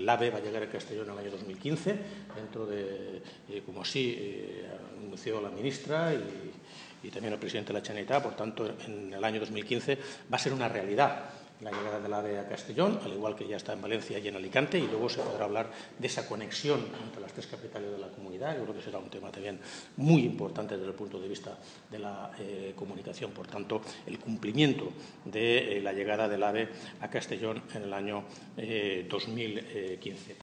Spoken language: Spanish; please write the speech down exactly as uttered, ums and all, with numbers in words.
el AVE va a llegar a Castellón en el año dos mil quince, dentro de, eh, como así eh, anunció la ministra y, y también el presidente de la Generalitat. Por tanto, en el año dos mil quince va a ser una realidad la llegada del AVE a Castellón, al igual que ya está en Valencia y en Alicante, y luego se podrá hablar de esa conexión entre las tres capitales de la comunidad. Yo creo que será un tema también muy importante desde el punto de vista de la eh, comunicación. Por tanto, el cumplimiento de eh, la llegada del AVE a Castellón en el año eh, dos mil quince.